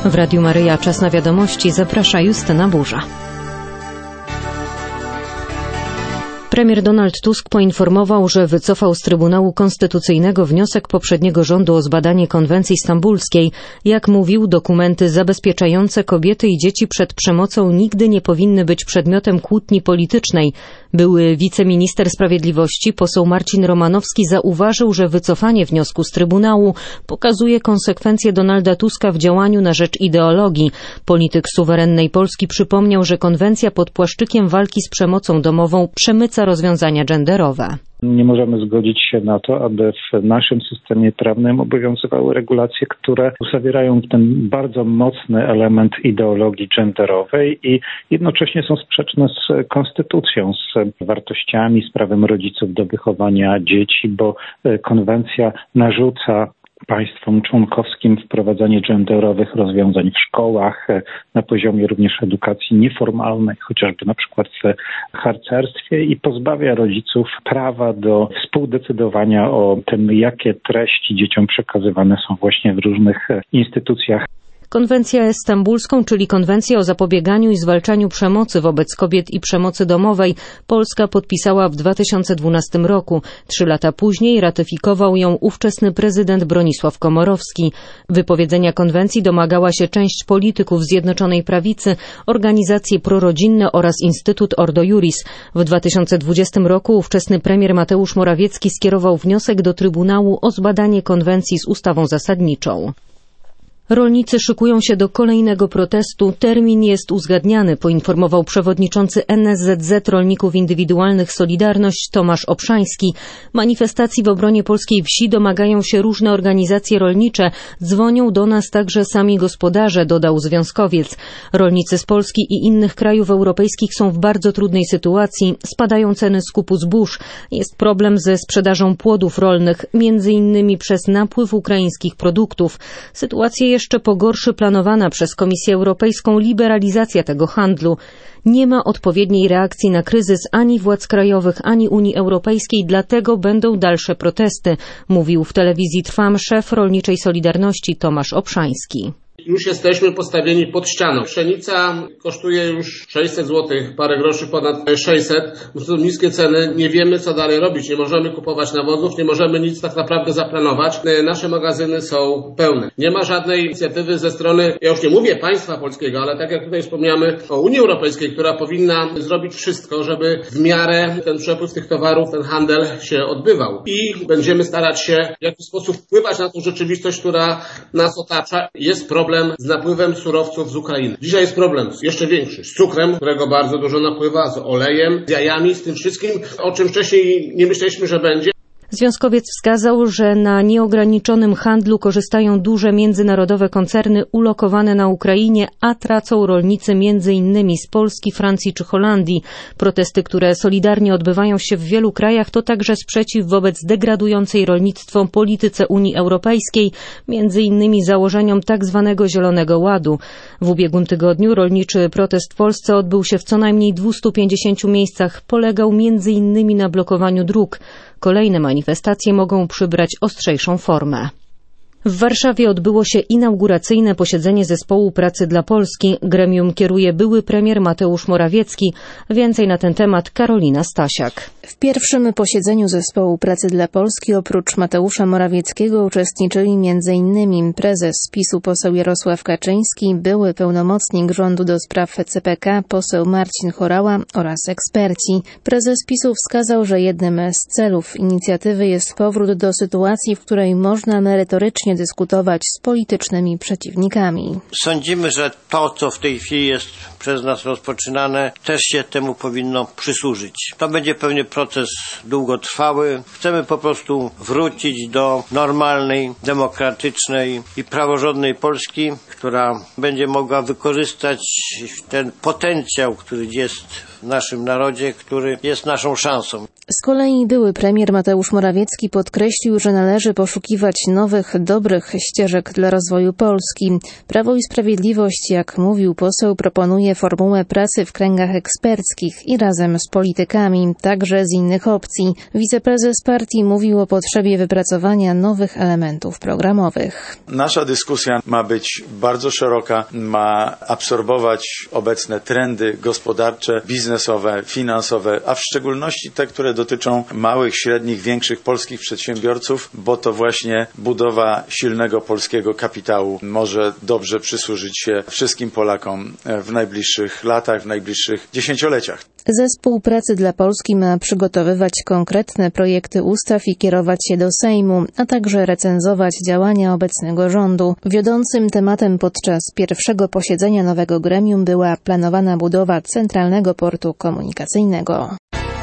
W Radiu Maryja czas na wiadomości zaprasza Justyna Burza. Premier Donald Tusk poinformował, że wycofał z Trybunału Konstytucyjnego wniosek poprzedniego rządu o zbadanie konwencji stambulskiej. Jak mówił, dokumenty zabezpieczające kobiety i dzieci przed przemocą nigdy nie powinny być przedmiotem kłótni politycznej. Były wiceminister sprawiedliwości, poseł Marcin Romanowski, zauważył, że wycofanie wniosku z Trybunału pokazuje konsekwencje Donalda Tuska w działaniu na rzecz ideologii. Polityk suwerennej Polski przypomniał, że konwencja pod płaszczykiem walki z przemocą domową przemyca rozwiązania genderowe. Nie możemy zgodzić się na to, aby w naszym systemie prawnym obowiązywały regulacje, które zawierają ten bardzo mocny element ideologii genderowej i jednocześnie są sprzeczne z konstytucją, z wartościami, z prawem rodziców do wychowania dzieci, bo konwencja narzuca państwom członkowskim wprowadzanie genderowych rozwiązań w szkołach, na poziomie również edukacji nieformalnej, chociażby na przykład w harcerstwie, i pozbawia rodziców prawa do współdecydowania o tym, jakie treści dzieciom przekazywane są właśnie w różnych instytucjach. Konwencję stambulską, czyli Konwencję o zapobieganiu i zwalczaniu przemocy wobec kobiet i przemocy domowej, Polska podpisała w 2012 roku. 3 lata później ratyfikował ją ówczesny prezydent Bronisław Komorowski. Wypowiedzenia konwencji domagała się część polityków Zjednoczonej Prawicy, organizacje prorodzinne oraz Instytut Ordo Iuris. W 2020 roku ówczesny premier Mateusz Morawiecki skierował wniosek do Trybunału o zbadanie konwencji z ustawą zasadniczą. Rolnicy szykują się do kolejnego protestu. Termin jest uzgadniany, poinformował przewodniczący NSZZ Rolników Indywidualnych Solidarność Tomasz Obszański. Manifestacji w obronie polskiej wsi domagają się różne organizacje rolnicze. Dzwonią do nas także sami gospodarze, dodał związkowiec. Rolnicy z Polski i innych krajów europejskich są w bardzo trudnej sytuacji. Spadają ceny skupu zbóż. Jest problem ze sprzedażą płodów rolnych, między innymi przez napływ ukraińskich produktów. Sytuacja jeszcze pogorszy planowana przez Komisję Europejską liberalizacja tego handlu. Nie ma odpowiedniej reakcji na kryzys ani władz krajowych, ani Unii Europejskiej, dlatego będą dalsze protesty, mówił w telewizji Trwam szef Rolniczej Solidarności Tomasz Obszański. Już jesteśmy postawieni pod ścianą. Pszenica kosztuje już 600 zł, parę groszy ponad 600. To są niskie ceny, nie wiemy co dalej robić. Nie możemy kupować nawozów, nie możemy nic tak naprawdę zaplanować. Nasze magazyny są pełne. Nie ma żadnej inicjatywy ze strony, ja już nie mówię państwa polskiego, ale tak jak tutaj wspomniamy o Unii Europejskiej, która powinna zrobić wszystko, żeby w miarę ten przepływ tych towarów, ten handel się odbywał. I będziemy starać się w jakiś sposób wpływać na tą rzeczywistość, która nas otacza. Jest problem z napływem surowców z Ukrainy. Dzisiaj jest problem jeszcze większy z cukrem, którego bardzo dużo napływa, z olejem, z jajami, z tym wszystkim, o czym wcześniej nie myśleliśmy, że będzie. Związkowiec wskazał, że na nieograniczonym handlu korzystają duże międzynarodowe koncerny ulokowane na Ukrainie, a tracą rolnicy m.in. z Polski, Francji czy Holandii. Protesty, które solidarnie odbywają się w wielu krajach, to także sprzeciw wobec degradującej rolnictwo polityce Unii Europejskiej, m.in. założeniom tzw. Zielonego Ładu. W ubiegłym tygodniu rolniczy protest w Polsce odbył się w co najmniej 250 miejscach. Polegał m.in. na blokowaniu dróg. Kolejne manifestacje mogą przybrać ostrzejszą formę. W Warszawie odbyło się inauguracyjne posiedzenie Zespołu Pracy dla Polski. Gremium kieruje były premier Mateusz Morawiecki. Więcej na ten temat Karolina Stasiak. W pierwszym posiedzeniu Zespołu Pracy dla Polski oprócz Mateusza Morawieckiego uczestniczyli m.in. prezes PiS-u poseł Jarosław Kaczyński, były pełnomocnik rządu do spraw CPK poseł Marcin Horała oraz eksperci. Prezes PiS-u wskazał, że jednym z celów inicjatywy jest powrót do sytuacji, w której można merytorycznie dyskutować z politycznymi przeciwnikami. Sądzimy, że to, co w tej chwili jest przez nas rozpoczynane, też się temu powinno przysłużyć. To będzie pewnie proces długotrwały. Chcemy po prostu wrócić do normalnej, demokratycznej i praworządnej Polski, która będzie mogła wykorzystać ten potencjał, który jest w naszym narodzie, który jest naszą szansą. Z kolei były premier Mateusz Morawiecki podkreślił, że należy poszukiwać nowych, dobrych ścieżek dla rozwoju Polski. Prawo i Sprawiedliwość, jak mówił poseł, proponuje formułę pracy w kręgach eksperckich i razem z politykami, także z innych opcji. Wiceprezes partii mówił o potrzebie wypracowania nowych elementów programowych. Nasza dyskusja ma być bardzo szeroka, ma absorbować obecne trendy gospodarcze, biznesowe, finansowe, a w szczególności te, które dotyczą małych, średnich, większych polskich przedsiębiorców, bo to właśnie budowa silnego polskiego kapitału może dobrze przysłużyć się wszystkim Polakom w najbliższych latach, w najbliższych dziesięcioleciach. Zespół Pracy dla Polski ma przygotowywać konkretne projekty ustaw i kierować się do Sejmu, a także recenzować działania obecnego rządu. Wiodącym tematem podczas pierwszego posiedzenia nowego gremium była planowana budowa centralnego portu komunikacyjnego.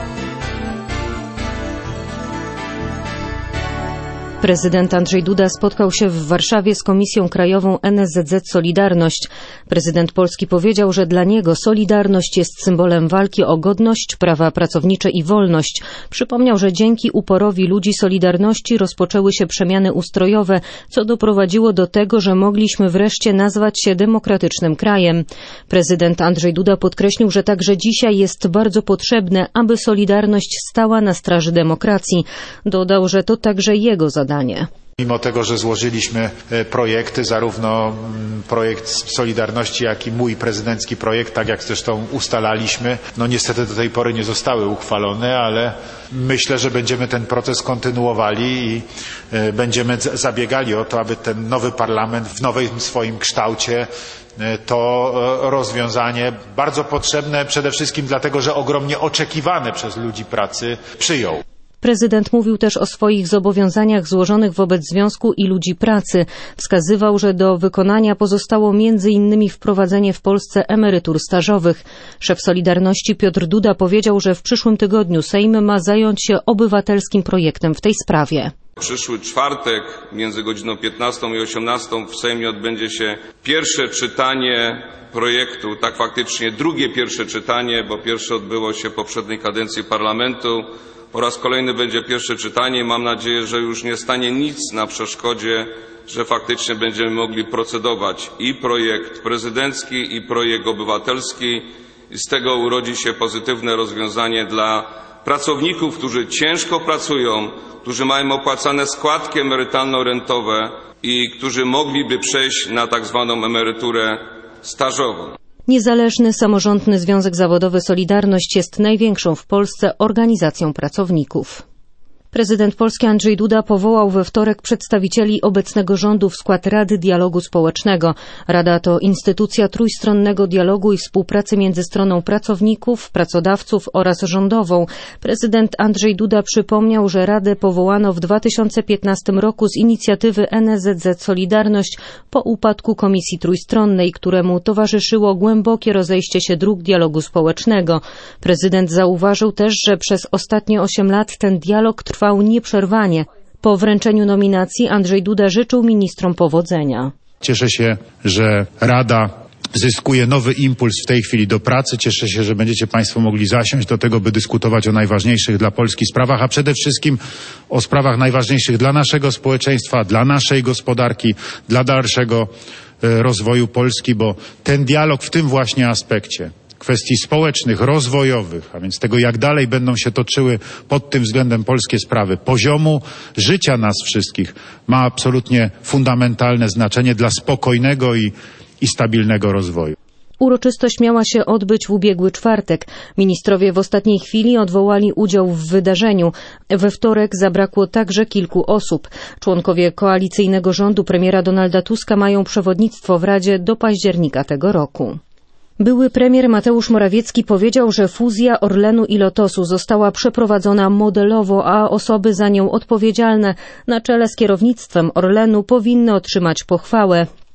Prezydent Andrzej Duda spotkał się w Warszawie z Komisją Krajową NSZZ Solidarność. Prezydent Polski powiedział, że dla niego Solidarność jest symbolem walki o godność, prawa pracownicze i wolność. Przypomniał, że dzięki uporowi ludzi Solidarności rozpoczęły się przemiany ustrojowe, co doprowadziło do tego, że mogliśmy wreszcie nazwać się demokratycznym krajem. Prezydent Andrzej Duda podkreślił, że także dzisiaj jest bardzo potrzebne, aby Solidarność stała na straży demokracji. Dodał, że to także jego zadanie. Mimo tego, że złożyliśmy projekty, zarówno projekt Solidarności, jak i mój prezydencki projekt, tak jak zresztą ustalaliśmy, niestety do tej pory nie zostały uchwalone, ale myślę, że będziemy ten proces kontynuowali i będziemy zabiegali o to, aby ten nowy parlament w nowym swoim kształcie to rozwiązanie, bardzo potrzebne przede wszystkim dlatego, że ogromnie oczekiwane przez ludzi pracy, przyjął. Prezydent mówił też o swoich zobowiązaniach złożonych wobec Związku i Ludzi Pracy. Wskazywał, że do wykonania pozostało m.in. wprowadzenie w Polsce emerytur stażowych. Szef Solidarności Piotr Duda powiedział, że w przyszłym tygodniu Sejm ma zająć się obywatelskim projektem w tej sprawie. Przyszły czwartek między godziną 15 i 18 w Sejmie odbędzie się pierwsze czytanie projektu, tak faktycznie drugie pierwsze czytanie, bo pierwsze odbyło się w poprzedniej kadencji parlamentu. Po raz kolejny będzie pierwsze czytanie. Mam nadzieję, że już nie stanie nic na przeszkodzie, że faktycznie będziemy mogli procedować i projekt prezydencki, i projekt obywatelski. I z tego urodzi się pozytywne rozwiązanie dla pracowników, którzy ciężko pracują, którzy mają opłacane składki emerytalno-rentowe i którzy mogliby przejść na tak zwaną emeryturę stażową. Niezależny Samorządny Związek Zawodowy Solidarność jest największą w Polsce organizacją pracowników. Prezydent Polski Andrzej Duda powołał we wtorek przedstawicieli obecnego rządu w skład Rady Dialogu Społecznego. Rada to instytucja trójstronnego dialogu i współpracy między stroną pracowników, pracodawców oraz rządową. Prezydent Andrzej Duda przypomniał, że Radę powołano w 2015 roku z inicjatywy NSZZ Solidarność po upadku Komisji Trójstronnej, któremu towarzyszyło głębokie rozejście się dróg dialogu społecznego. Prezydent zauważył też, że przez ostatnie 8 lat ten dialog trwał nieprzerwanie. Po wręczeniu nominacji Andrzej Duda życzył ministrom powodzenia. Cieszę się, że Rada zyskuje nowy impuls w tej chwili do pracy. Cieszę się, że będziecie Państwo mogli zasiąść do tego, by dyskutować o najważniejszych dla Polski sprawach, a przede wszystkim o sprawach najważniejszych dla naszego społeczeństwa, dla naszej gospodarki, dla dalszego rozwoju Polski, bo ten dialog w tym właśnie aspekcie kwestii społecznych, rozwojowych, a więc tego, jak dalej będą się toczyły pod tym względem polskie sprawy, poziomu życia nas wszystkich, ma absolutnie fundamentalne znaczenie dla spokojnego i stabilnego rozwoju. Uroczystość miała się odbyć w ubiegły czwartek. Ministrowie w ostatniej chwili odwołali udział w wydarzeniu. We wtorek zabrakło także kilku osób. Członkowie koalicyjnego rządu premiera Donalda Tuska mają przewodnictwo w Radzie do października tego roku. Były premier Mateusz Morawiecki powiedział, że fuzja Orlenu i Lotosu została przeprowadzona modelowo, a osoby za nią odpowiedzialne na czele z kierownictwem Orlenu powinny otrzymać pochwałę.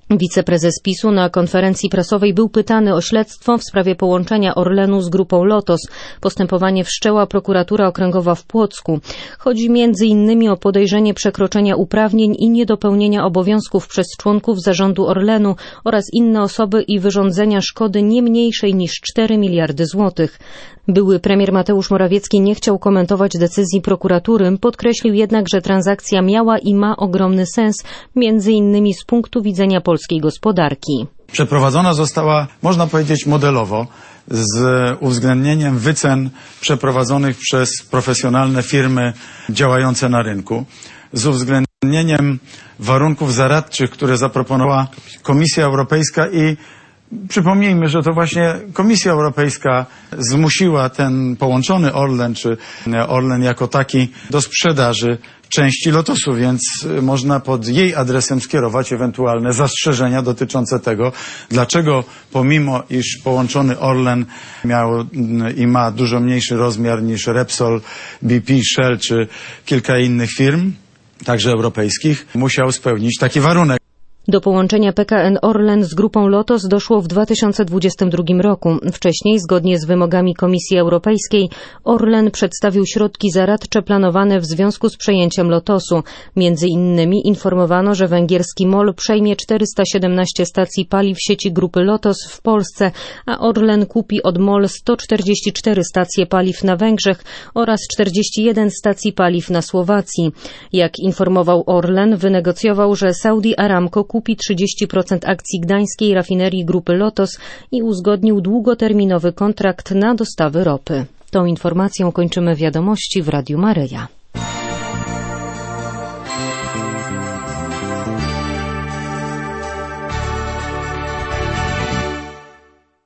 Wiceprezes PiS-u na konferencji prasowej był pytany o śledztwo w sprawie połączenia Orlenu z grupą Lotos. Postępowanie wszczęła prokuratura okręgowa w Płocku. Chodzi m.in. o podejrzenie przekroczenia uprawnień i niedopełnienia obowiązków przez członków zarządu Orlenu oraz inne osoby i wyrządzenia szkody nie mniejszej niż 4 miliardy złotych. Były premier Mateusz Morawiecki nie chciał komentować decyzji prokuratury, podkreślił jednak, że transakcja miała i ma ogromny sens, m.in. z punktu widzenia polskiej gospodarki. Przeprowadzona została, można powiedzieć, modelowo, z uwzględnieniem wycen przeprowadzonych przez profesjonalne firmy działające na rynku, z uwzględnieniem warunków zaradczych, które zaproponowała Komisja Europejska i przypomnijmy, że to właśnie Komisja Europejska zmusiła ten połączony Orlen, czy Orlen jako taki, do sprzedaży części Lotosu, więc można pod jej adresem skierować ewentualne zastrzeżenia dotyczące tego, dlaczego pomimo iż połączony Orlen miał i ma dużo mniejszy rozmiar niż Repsol, BP, Shell czy kilka innych firm, także europejskich, musiał spełnić taki warunek. Do połączenia PKN Orlen z grupą Lotos doszło w 2022 roku. Wcześniej, zgodnie z wymogami Komisji Europejskiej, Orlen przedstawił środki zaradcze planowane w związku z przejęciem Lotosu. Między innymi informowano, że węgierski MOL przejmie 417 stacji paliw sieci grupy Lotos w Polsce, a Orlen kupi od MOL 144 stacje paliw na Węgrzech oraz 41 stacji paliw na Słowacji. Jak informował Orlen, wynegocjował, że Saudi Aramco kupi 30% akcji gdańskiej rafinerii grupy Lotos i uzgodnił długoterminowy kontrakt na dostawy ropy. Tą informacją kończymy wiadomości w Radiu Maryja.